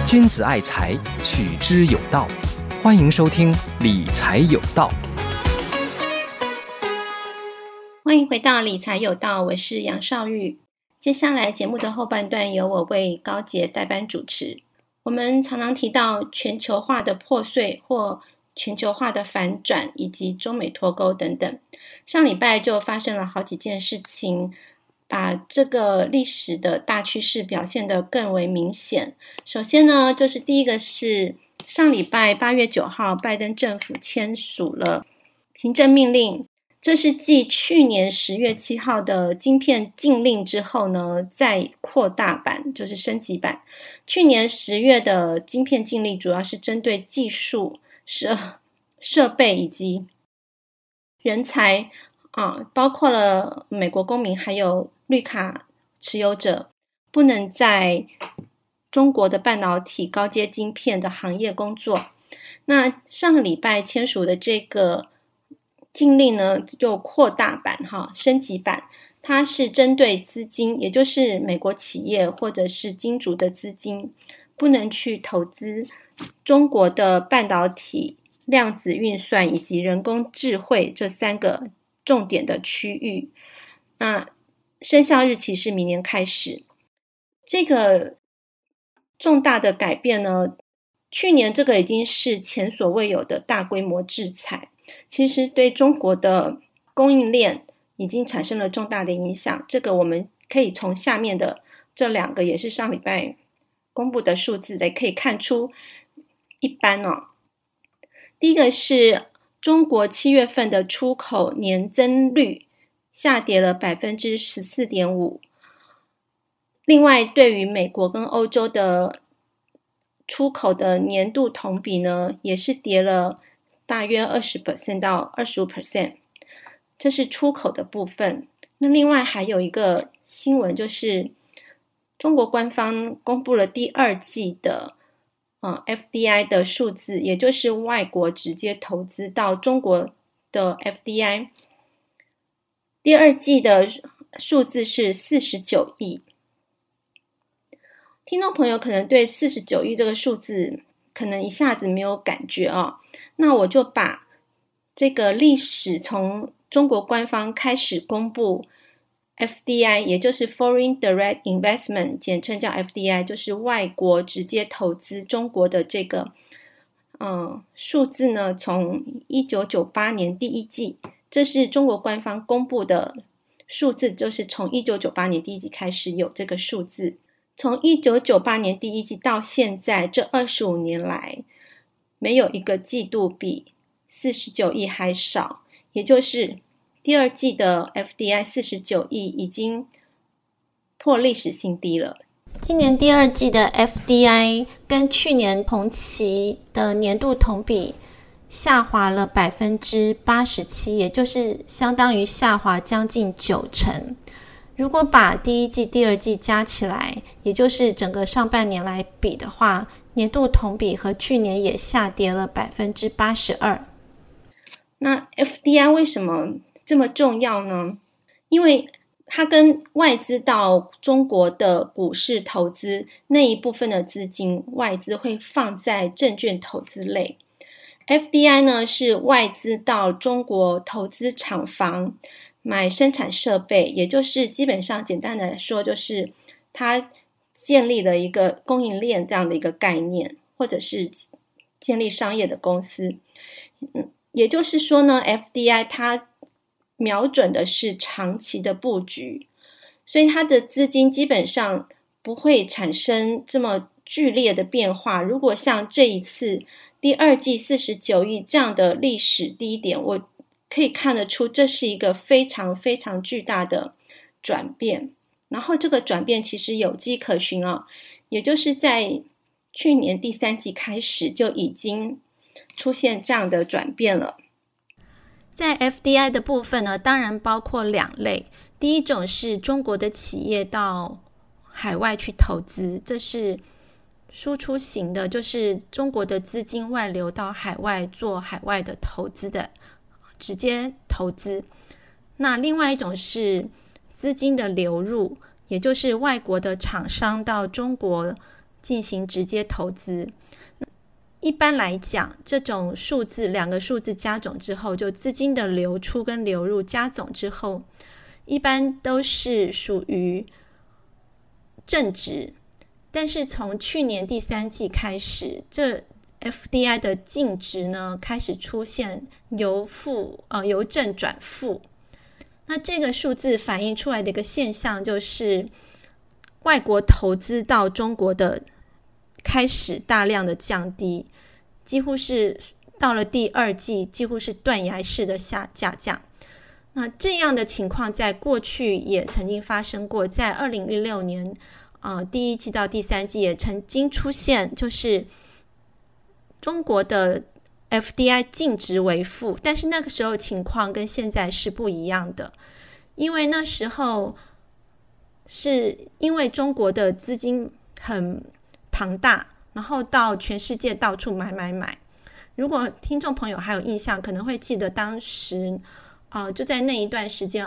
君子爱财，取之有道。欢迎收听理财有道。 欢迎回到理财有道，我是杨绍玉。接下来节目的后半段由我为高杰代班主持。我们常常提到全球化的破碎或全球化的反转，以及中美脱钩等等。上礼拜就发生了好几件事情，把这个历史的大趋势表现得更为明显。首先呢，就是第一个是上礼拜8月9号，拜登政府签署了行政命令，这是继去年10月7号的晶片禁令之后呢，再扩大版，就是升级版。去年10月的晶片禁令主要是针对技术、设备以及人才包括了美国公民还有绿卡持有者，不能在中国的半导体高阶晶片的行业工作。那上个礼拜签署的这个禁令呢，又扩大版升级版，它是针对资金，也就是美国企业或者是金主的资金，不能去投资中国的半导体、量子运算以及人工智慧这3个重点的区域。那生效日期是明年开始。这个重大的改变呢，去年这个已经是前所未有的大规模制裁，其实对中国的供应链已经产生了重大的影响。这个我们可以从下面的这2个也是上礼拜公布的数字来可以看出一般第一个是中国7月份的出口年增率下跌了 14.5%。另外对于美国跟欧洲的出口的年度同比呢，也是跌了大约 20% 到 25%， 这是出口的部分。那另外还有一个新闻，就是中国官方公布了第2季的FDI 的数字，也就是外国直接投资到中国的 FDI， 第2季的数字是49亿。听众朋友可能对49亿这个数字可能一下子没有感觉那我就把这个历史从中国官方开始公布 FDI， 也就是 Foreign Direct Investment， 简称叫 FDI， 就是外国直接投资中国的这个数字呢，从1998年第1季，这是中国官方公布的数字，就是从1998年第1季开始有这个数字。从1998年第1季到现在这25年来，没有一个季度比49亿还少，也就是第2季的 FDI 49亿已经破历史新低了。今年第2季的 FDI 跟去年同期的年度同比下滑了 87%， 也就是相当于下滑将近90%。如果把第1季、第2季加起来，也就是整个上半年来比的话，年度同比和去年也下跌了 82%。 那 FDI 为什么这么重要呢？因为它跟外资到中国的股市投资那一部分的资金，外资会放在证券投资类。FDI 呢，是外资到中国投资厂房买生产设备，也就是基本上简单的来说，就是它建立了一个供应链这样的一个概念，或者是建立商业的公司。也就是说呢， FDI 它瞄准的是长期的布局，所以它的资金基本上不会产生这么剧烈的变化。如果像这一次第2季49亿这样的历史低点，我可以看得出这是一个非常非常巨大的转变。然后这个转变其实有迹可循也就是在去年第3季开始就已经出现这样的转变了。在 FDI 的部分呢，当然包括2类。第一种是中国的企业到海外去投资，这是输出型的，就是中国的资金外流到海外做海外的投资的直接投资。那另外一种是资金的流入，也就是外国的厂商到中国进行直接投资。一般来讲，这种数字两个数字加总之后，就资金的流出跟流入加总之后，一般都是属于正值。但是从去年第三季开始，这 FDI 的净值呢开始出现由正转负。那这个数字反映出来的一个现象就是外国投资到中国的开始大量的降低，几乎是到了第二季几乎是断崖式的下降。那这样的情况在过去也曾经发生过，在2016年第一季到第三季也曾经出现，就是中国的 FDI 净值为负，但是那个时候情况跟现在是不一样的，因为那时候是因为中国的资金很庞大，然后到全世界到处买。如果听众朋友还有印象，可能会记得当时就在那一段时间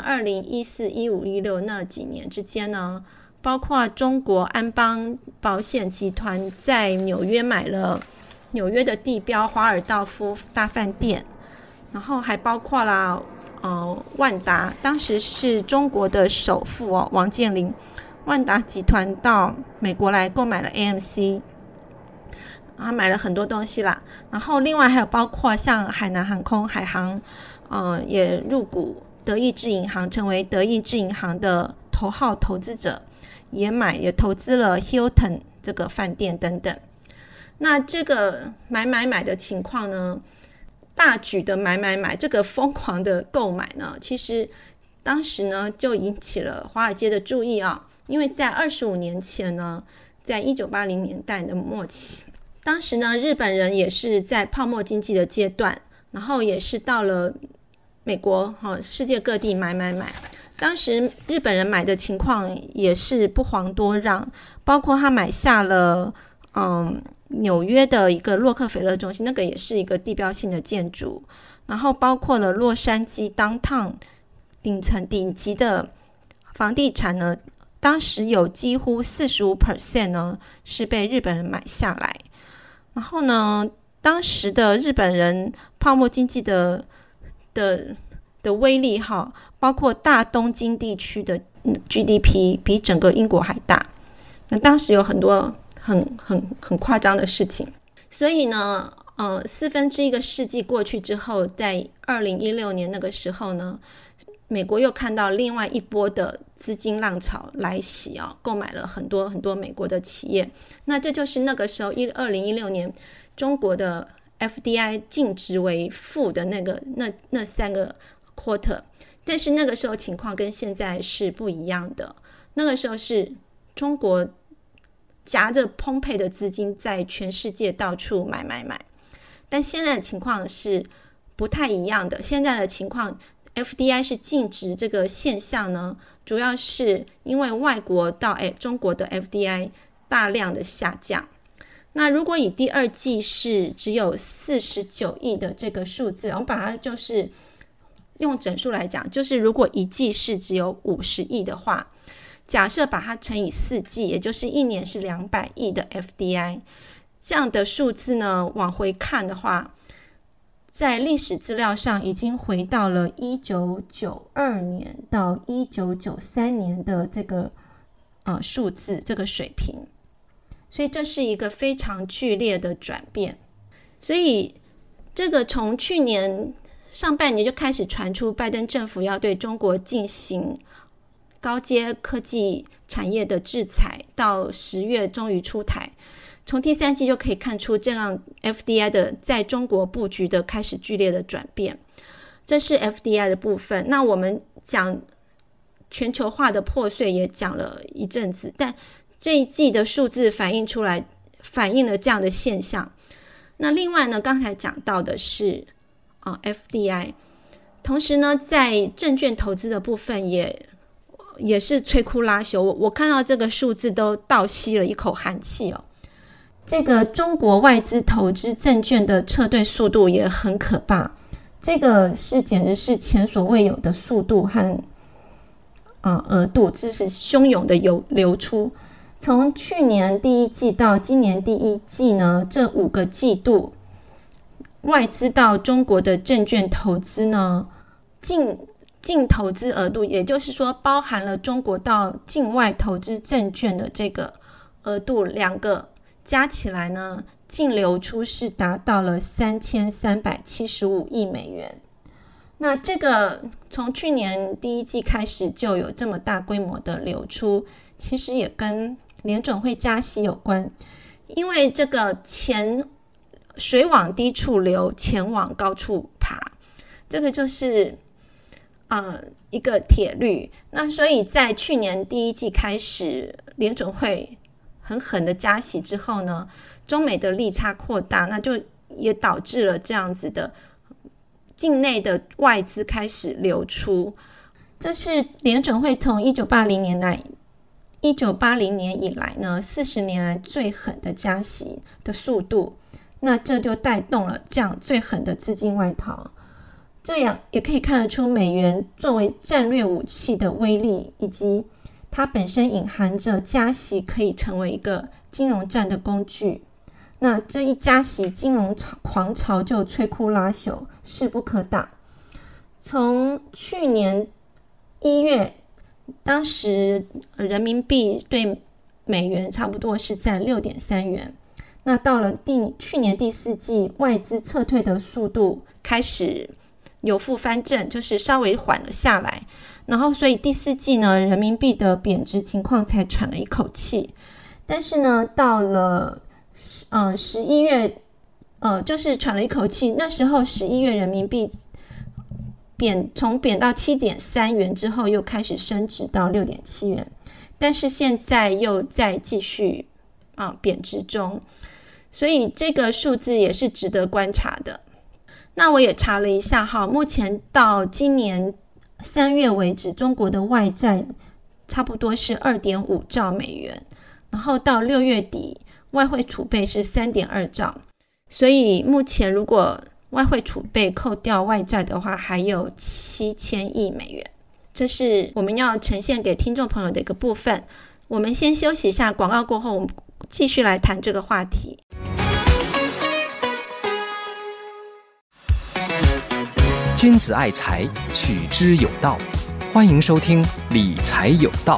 2014、15、16那几年之间呢，包括中国安邦保险集团在纽约买了纽约的地标华尔道夫大饭店，然后还包括了万达，当时是中国的首富王健林，万达集团到美国来购买了 AMC， 他买了很多东西啦。然后另外还有包括像海南航空、海航也入股德意志银行，成为德意志银行的头号投资者，也投资了 Hilton 这个饭店等等。那这个买的情况呢，大举的买，这个疯狂的购买呢，其实当时呢就引起了华尔街的注意因为在25年前呢，在1980年代的末期，当时呢日本人也是在泡沫经济的阶段，然后也是到了美国世界各地买。当时日本人买的情况也是不遑多让，包括他买下了纽约的一个洛克菲勒中心，那个也是一个地标性的建筑，然后包括了洛杉矶 downtown 顶级的房地产呢，当时有几乎 45% 呢是被日本人买下来。然后呢，当时的日本人泡沫经济的威力包括大东京地区的 GDP 比整个英国还大。那当时有很多很夸张的事情，所以呢1/4个世纪过去之后，在2016年那个时候呢，美国又看到另外一波的资金浪潮来袭购买了很多美国的企业。那这就是那个时候2016年中国的 FDI 净值为负的那3个 quarter， 但是那个时候情况跟现在是不一样的。那个时候是中国夹着澎湃的资金在全世界到处买，但现在的情况是不太一样的。现在的情况 FDI 是净值这个现象呢，主要是因为外国到中国的 FDI 大量的下降。那如果以第二季是只有49亿的这个数字，我们把它就是用整数来讲，就是如果一季是只有50亿的话，假设把它乘以4季，也就是一年是200亿的 FDI， 这样的数字呢往回看的话，在历史资料上已经回到了1992年到1993年的这个数字，这个水平。所以这是一个非常剧烈的转变。所以这个从去年上半年就开始传出拜登政府要对中国进行高阶科技产业的制裁，到10月终于出台。从第三季就可以看出这样 FDI 的在中国布局的开始剧烈的转变。这是 FDI 的部分。那我们讲全球化的破碎也讲了一阵子，但这一季的数字反映了这样的现象。那另外呢，刚才讲到的是FDI， 同时呢在证券投资的部分也是摧枯拉朽。我看到这个数字都倒吸了一口寒气这个中国外资投资证券的撤退速度也很可怕，这个简直是前所未有的速度和额度，这是汹涌的流出。 从去年第一季到今年第一季呢，这5个季度，外资到中国的证券投资呢，净投资额度，也就是说包含了中国到境外投资证券的这个额度，两个加起来呢，净流出是达到了3375亿美元。那这个从去年第一季开始就有这么大规模的流出，其实也跟联准会加息有关，因为这个钱水往低处流，钱往高处爬，这个就是一个铁律。那所以在去年第一季开始，联准会很狠的加息之后呢，中美的利差扩大，那就也导致了这样子的境内的外资开始流出。这是联准会从1980年以来呢40年来最狠的加息的速度，那这就带动了这样最狠的资金外逃。这样也可以看得出美元作为战略武器的威力，以及它本身隐含着加息可以成为一个金融战的工具。那这一加息，金融狂潮就摧枯拉朽，势不可挡。从去年1月，当时人民币对美元差不多是在 6.3 元，那到了去年第4季，外资撤退的速度开始由负翻正，就是稍微缓了下来，然后所以第4季呢，人民币的贬值情况才喘了一口气。但是呢，到了11月就是喘了一口气，那时候11月人民币从贬到 7.3 元之后，又开始升值到 6.7 元，但是现在又在继续贬值中，所以这个数字也是值得观察的。那我也查了一下目前到今年3月为止，中国的外债差不多是 2.5 兆美元，然后到6月底外汇储备是 3.2 兆，所以目前如果外汇储备扣掉外债的话，还有7000亿美元。这是我们要呈现给听众朋友的一个部分。我们先休息一下，广告过后我们继续来谈这个话题。 君子爱财，取之有道。欢迎收听理财有道。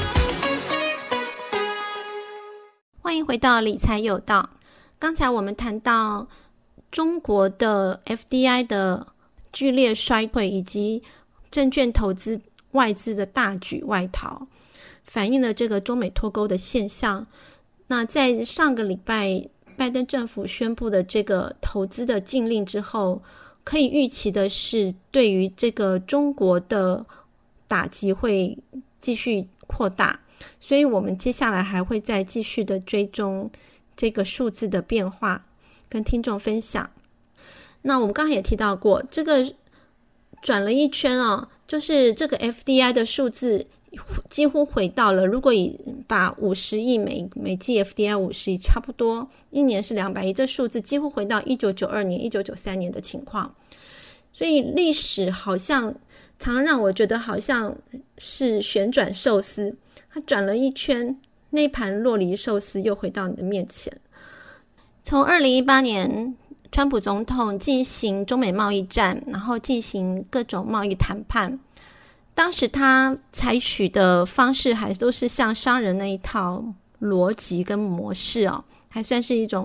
欢迎回到理财有道。刚才我们谈到中国的 FDI 的剧烈衰退，以及证券投资外资的大举外逃，反映了这个中美脱钩的现象。那在上个礼拜拜登政府宣布的这个投资的禁令之后，可以预期的是对于这个中国的打击会继续扩大，所以我们接下来还会再继续的追踪这个数字的变化，跟听众分享。那我们刚才也提到过，这个转了一圈就是这个 FDI 的数字几乎回到了，如果把50亿美金 FDI 50亿，差不多一年是200亿，这数字几乎回到1992年、1993年的情况。所以历史好像常让我觉得好像是旋转寿司，它转了一圈，那盘酪梨寿司又回到你的面前。从2018年川普总统进行中美贸易战，然后进行各种贸易谈判，当时他采取的方式还都是像商人那一套逻辑跟模式还算是一种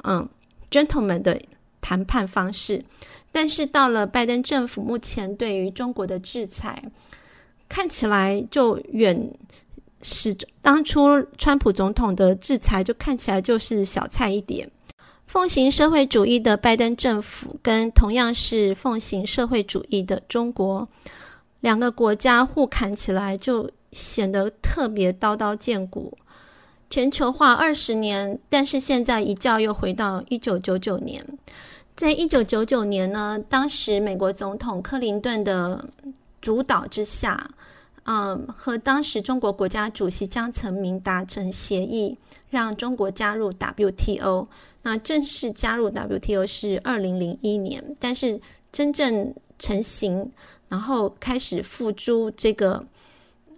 gentleman 的谈判方式。但是到了拜登政府目前对于中国的制裁，看起来就使当初川普总统的制裁就看起来就是小菜一碟。奉行社会主义的拜登政府跟同样是奉行社会主义的中国，两个国家互砍起来就显得特别刀刀见骨。全球化20年，但是现在一觉又回到1999年。在1999年呢，当时美国总统克林顿的主导之下，和当时中国国家主席江泽民达成协议，让中国加入 WTO。那正式加入 WTO 是2001年，但是真正成型，然后开始付诸这个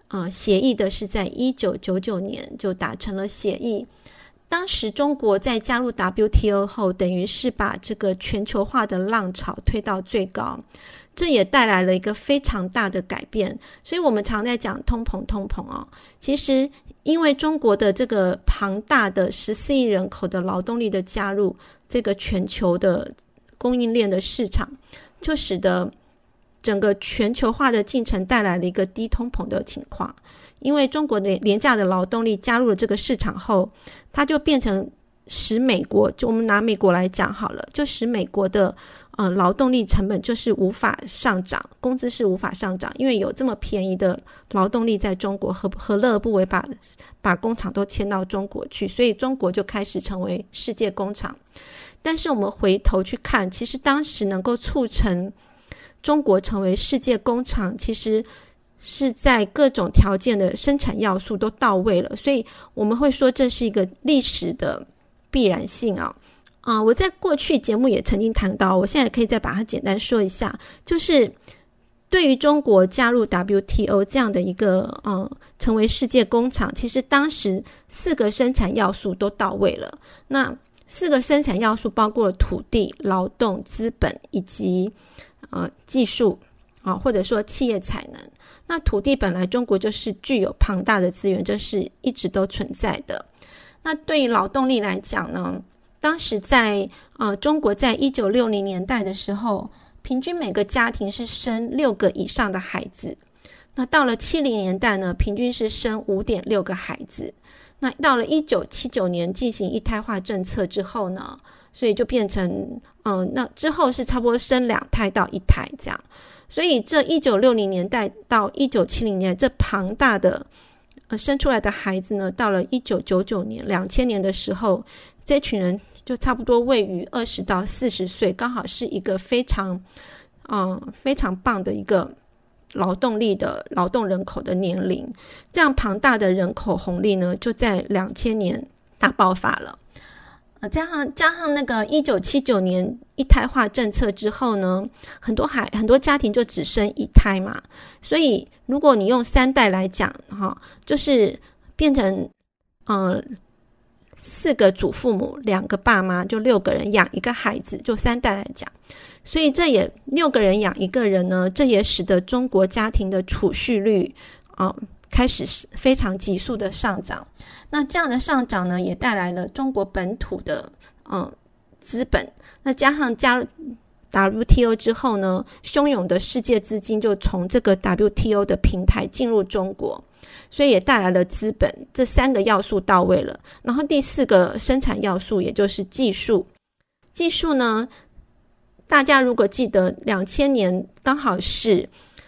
协议的是在1999年就达成了协议。当时中国在加入 WTO 后，等于是把这个全球化的浪潮推到最高，这也带来了一个非常大的改变。所以我们常在讲通膨其实因为中国的这个庞大的14亿人口的劳动力的加入，这个全球的供应链的市场，就使得整个全球化的进程带来了一个低通膨的情况。因为中国的廉价的劳动力加入了这个市场后，它就变成使美国，就我们拿美国来讲好了，就使美国的劳动力成本就是无法上涨，工资是无法上涨，因为有这么便宜的劳动力在中国，何乐而不为把工厂都迁到中国去，所以中国就开始成为世界工厂。但是我们回头去看，其实当时能够促成中国成为世界工厂，其实是在各种条件的生产要素都到位了，所以我们会说这是一个历史的必然性我在过去节目也曾经谈到，我现在可以再把它简单说一下，就是对于中国加入 WTO 这样的一个成为世界工厂，其实当时4个生产要素都到位了。那4个生产要素包括土地、劳动、资本以及技术或者说企业才能。那土地本来中国就是具有庞大的资源，这是一直都存在的。那对于劳动力来讲呢，当时在中国在1960年代的时候，平均每个家庭是生6个以上的孩子。那到了70年代呢，平均是生 5.6 个孩子。那到了1979年进行一胎化政策之后呢，所以就变成那之后是差不多生2胎到1胎这样。所以这1960年代到1970年这庞大的生出来的孩子呢，到了1999年2000年的时候，这群人就差不多位于20到40岁，刚好是一个非常棒的一个劳动力的劳动人口的年龄。这样庞大的人口红利呢，就在2000年大爆发了。加上那个1979年一胎化政策之后呢，很多家庭就只生1胎嘛，所以如果你用3代来讲就是变成4个祖父母2个爸妈，就6个人养1个孩子，就3代来讲，所以这也6个人养1个人呢，这也使得中国家庭的储蓄率开始非常急速的上涨。那这样的上涨呢，也带来了中国本土的资本。那加上加入 WTO 之后呢，汹涌的世界资金就从这个 WTO 的平台进入中国，所以也带来了资本。这3个要素到位了，然后第4个生产要素也就是技术呢，大家如果记得2000年刚好是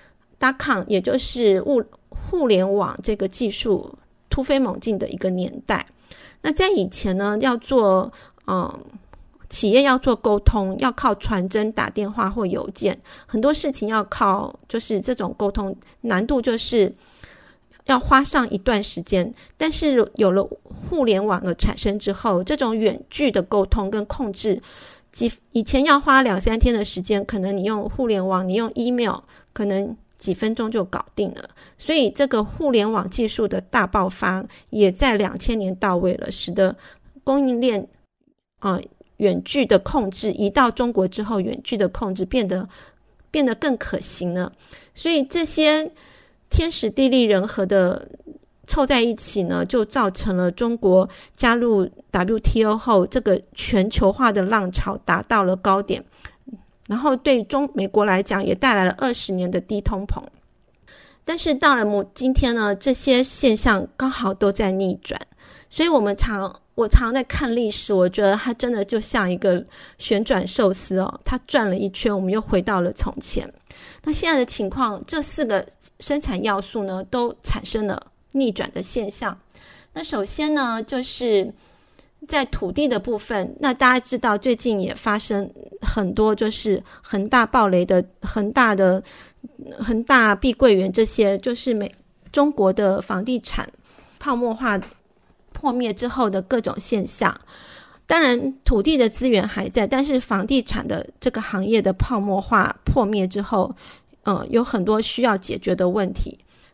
.com 也就是互联网这个技术突飞猛进的一个年代。那在以前呢，要做企业要做沟通，要靠传真、打电话或邮件，很多事情要靠就是这种沟通，难度就是要花上一段时间。但是有了互联网的产生之后，这种远距的沟通跟控制，以前要花2-3天的时间，可能你用互联网，你用 email， 可能几分钟就搞定了。所以这个互联网技术的大爆发也在2000年到位了，使得供应链远距的控制移到中国之后，远距的控制变得更可行了。所以这些天时地利人和的凑在一起呢，就造成了中国加入 WTO 后，这个全球化的浪潮达到了高点，然后对美国来讲也带来了20年的低通膨。但是到了今天呢，这些现象刚好都在逆转。所以我常在看历史，我觉得它真的就像一个旋转寿司它转了一圈，我们又回到了从前。那现在的情况，这4个生产要素呢，都产生了逆转的现象。那首先呢，就是在土地的部分，那大家知道最近也发生很多就是恒大暴雷的恒大碧桂园，这些就是中国的房地产泡沫化破灭之后的各种现象。当然土地的资源还在，但是房地产的这个行业的泡沫化破灭之后有很多需要解决的问题。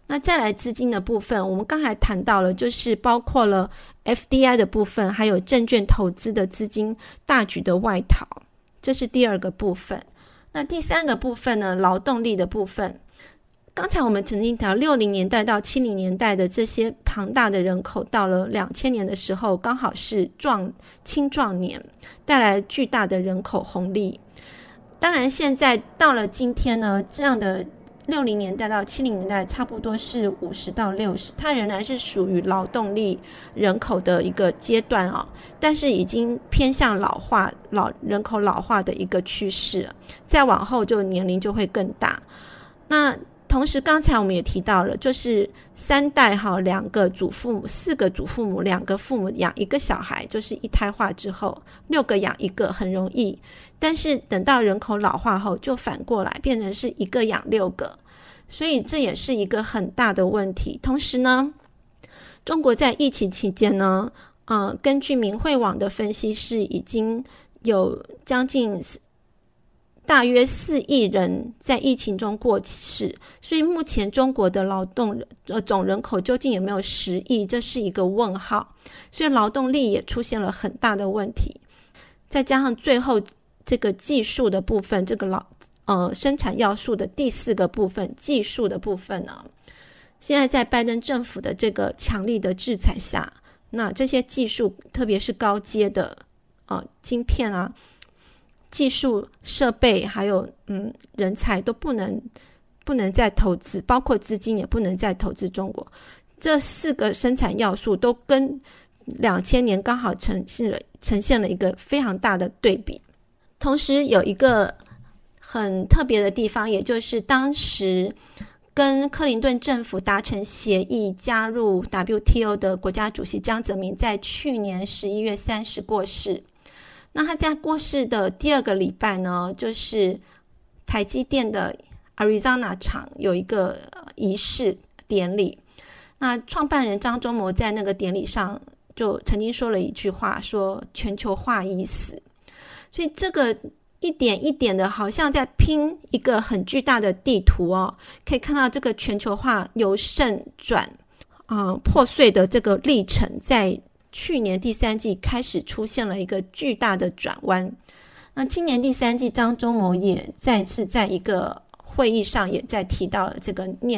那再来资金的部分，我们刚才谈到了，就是包括了 FDI 的部分，还有证券投资的资金大举的外逃，这是第二个部分。那第三个部分呢，劳动力的部分，刚才我们曾经谈60年代到70年代的这些庞大的人口，到了2000年的时候，刚好是青壮年，带来巨大的人口红利。当然现在到了今天呢，这样的60年代到70年代差不多是50到60，它仍然是属于劳动力人口的一个阶段但是已经偏向人口老化的一个趋势，再往后就年龄就会更大。那同时刚才我们也提到了，就是3代2个祖父母4个祖父母2个父母养一个小孩，就是一胎化之后6个养一个很容易，但是等到人口老化后就反过来变成是1个养6个，所以这也是一个很大的问题。同时呢，中国在疫情期间呢根据明慧网的分析是已经有将近大约4亿人在疫情中过世，所以目前中国的劳动总人口究竟有没有10亿，这是一个问号，所以劳动力也出现了很大的问题。再加上最后这个技术的部分，这个生产要素的第4个部分，技术的部分呢，现在在拜登政府的这个强力的制裁下，那这些技术特别是高阶的晶片技术设备还有人才都不能再投资，包括资金也不能再投资中国。这4个生产要素都跟2000年刚好呈现了一个非常大的对比。同时有一个很特别的地方，也就是当时跟克林顿政府达成协议加入 WTO 的国家主席江泽民在去年11月30过世。那他在过世的第2个礼拜呢，就是台积电的 Arizona 厂有一个仪式典礼。那创办人张忠谋在那个典礼上就曾经说了一句话，说全球化已死。所以这个一点一点的好像在拼一个很巨大的地图可以看到这个全球化由盛转破碎的这个历程，在去年第3季开始出现了一个巨大的转弯。那今年第3季张忠谋也再次在一个会议上也在提到了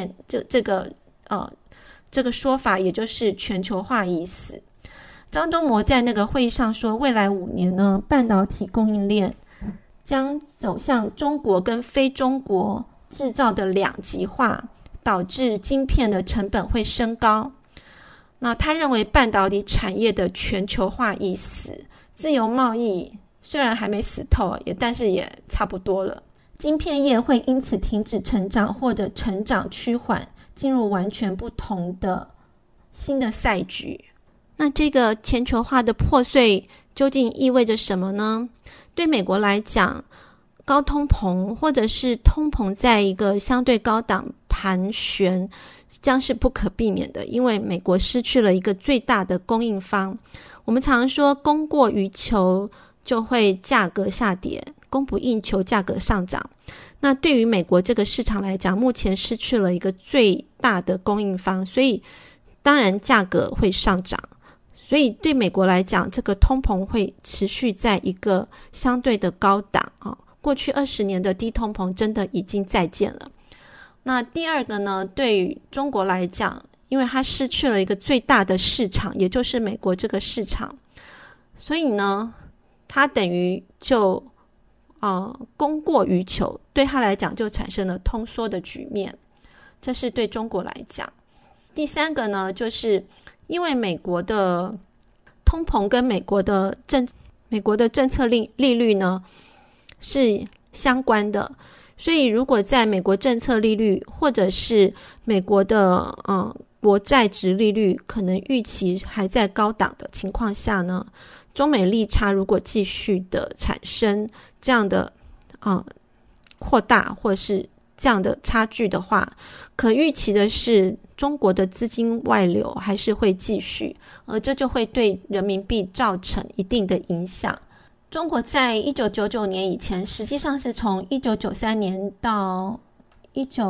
这个说法，也就是全球化已死。张忠谋在那个会议上说，未来5年呢，半导体供应链将走向中国跟非中国制造的两极化，导致晶片的成本会升高。那他认为半导体产业的全球化已死，自由贸易虽然还没死透，但是也差不多了。晶片业会因此停止成长，或者成长趋缓，进入完全不同的新的赛局。那这个全球化的破碎究竟意味着什么呢？对美国来讲，高通膨或者是通膨在一个相对高档盘旋将是不可避免的，因为美国失去了一个最大的供应方。我们常说供过于求就会价格下跌，供不应求价格上涨。那对于美国这个市场来讲，目前失去了一个最大的供应方，所以当然价格会上涨。所以对美国来讲，这个通膨会持续在一个相对的高档过去20年的低通膨真的已经再见了。那第二个呢，对于中国来讲，因为它失去了一个最大的市场，也就是美国这个市场，所以呢它等于就供过于求，对它来讲就产生了通缩的局面，这是对中国来讲。第三个呢，就是因为美国的通膨跟美国的政策利率呢是相关的，所以如果在美国政策利率或者是美国的国债殖利率可能预期还在高档的情况下呢，中美利差如果继续的产生这样的扩大或是这样的差距的话，可预期的是中国的资金外流还是会继续，而这就会对人民币造成一定的影响。中国在1999年以前，实际上是从1993年到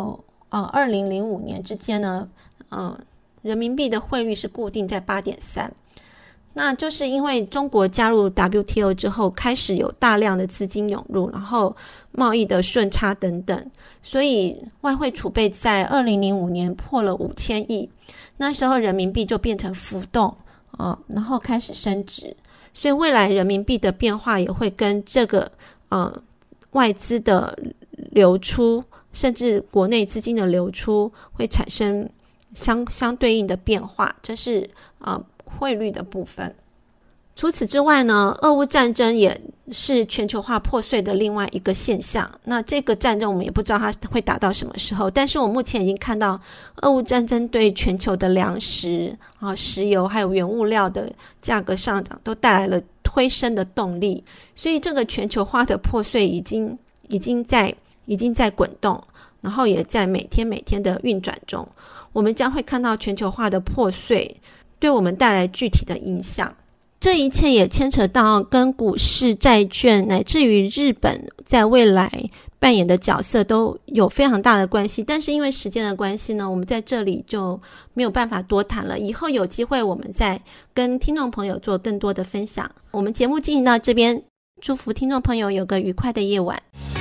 2005年之间呢，人民币的汇率是固定在 8.3。那就是因为中国加入 WTO 之后，开始有大量的资金涌入，然后贸易的顺差等等，所以外汇储备在2005年破了5000亿，那时候人民币就变成浮动，然后开始升值，所以未来人民币的变化也会跟这个外资的流出，甚至国内资金的流出会产生相对应的变化，这是汇率的部分。除此之外呢，俄乌战争也是全球化破碎的另外一个现象。那这个战争我们也不知道它会打到什么时候，但是我目前已经看到俄乌战争对全球的粮食、石油还有原物料的价格上涨都带来了推升的动力，所以这个全球化的破碎已经在滚动，然后也在每天的运转中。我们将会看到全球化的破碎对我们带来具体的影响。这一切也牵扯到跟股市、债券乃至于日本在未来扮演的角色都有非常大的关系，但是因为时间的关系呢，我们在这里就没有办法多谈了，以后有机会我们再跟听众朋友做更多的分享。我们节目进行到这边，祝福听众朋友有个愉快的夜晚。